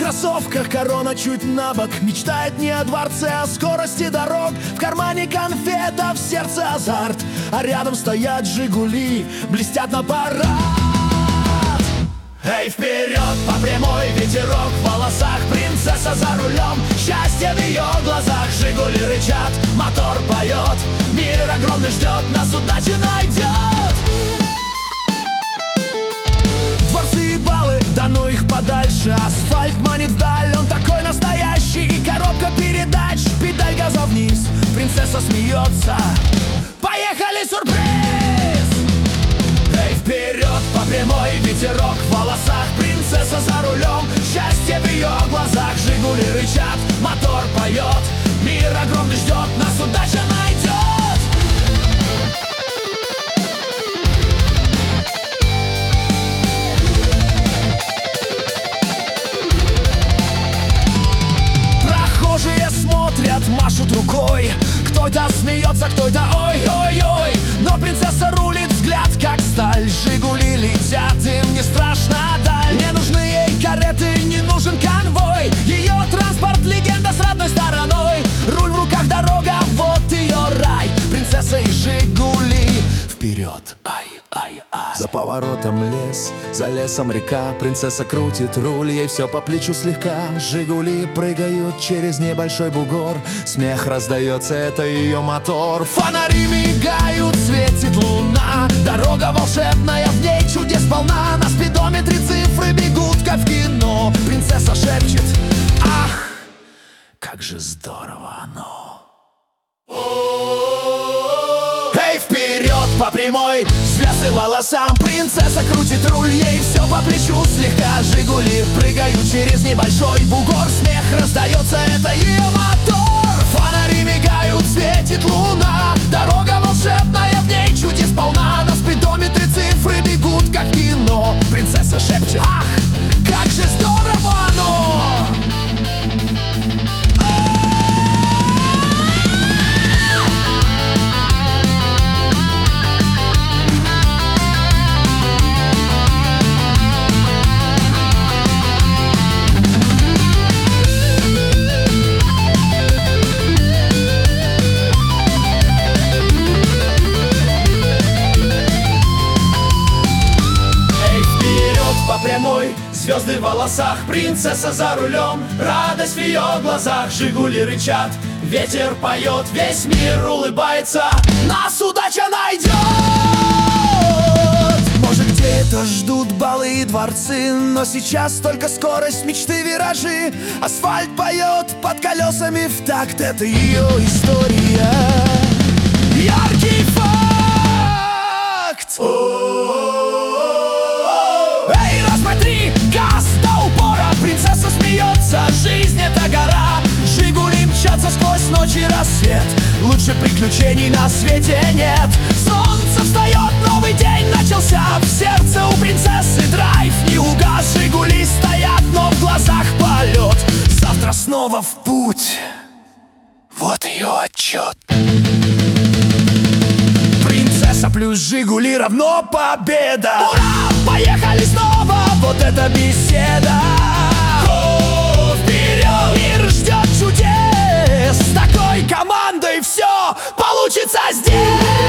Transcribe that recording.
кроссовках, корона чуть на бок. Мечтает не о дворце, а о скорости дорог. В кармане конфета, в сердце азарт. А рядом стоят Жигули, блестят на парад. Эй, вперед по прямой, ветерок в волосах. Принцесса за рулем, счастье в ее глазах. Жигули рычат, мотор поет. Мир огромный ждет, нас удача найдет. Дворцы и баллы, да ну их подальше. Асфальт манит вдаль, он такой настоящий. И коробка передач, педаль газа вниз. Принцесса смеется. Поехали, сюрприз! Эй, вперед по прямой, ветерок в волосах. Принцесса за рулем, счастье в ее глазах. Жигули рычат, мотор поет. Мир огромный ждет, нас удача найдет. Прохожие смотрят, машут рукой. Кто-то смеется, кто-то ой-ой-ой. Но принцесса рулит, взгляд как сталь. Жигули летят, им не страшно даль. Не нужны ей кареты, не нужен конвой. Ее транспорт — легенда с родной стороной. Руль в руках, дорога, вот ее рай. Принцесса и Жигули вперед, ай-ай-ай. За поворотом лес, за лесом река. Принцесса крутит руль, ей все по плечу слегка. Жигули прыгают через небольшой бугор. Смех раздается, это ее мотор. Фонари мигают, светит луна. Дорога волшебная, в ней чудес полна. На спидометре цифры бегут, как в кино. Принцесса шепчет: ах, как же здорово оно. Эй, вперед по прямой, звезды волосам. Принцесса крутит руль, ей все по плечу слегка. Жигули прыгают через небольшой бугор. Смех раздается, это ее мотор. Фонари мигают, светит луна. Дорога волшебная, в ней чудес полна. На спидометре цифры бегут, как в кино. Принцесса шепчет: ах, как же здорово оно. Прямой, звезды в волосах. Принцесса за рулем, радость в ее глазах. Жигули рычат, ветер поет. Весь мир улыбается, нас удача найдет. Может, где-то ждут балы и дворцы, но сейчас только скорость, мечты, виражи. Асфальт поет под колесами в такт, это ее история. Яркий факт. Газ до упора, принцесса смеется. Жизнь — это гора. Жигули мчатся сквозь ночь и рассвет. Лучше приключений на свете нет. Солнце встает, новый день начался. В сердце у принцессы драйв не угас. Жигули стоят, но в глазах полет. Завтра снова в путь, вот ее отчет. Принцесса плюс Жигули равно победа. Ура! Поехали снова, вот эта беседа. О, вперед! Мир ждет чудес. С такой командой все получится здесь.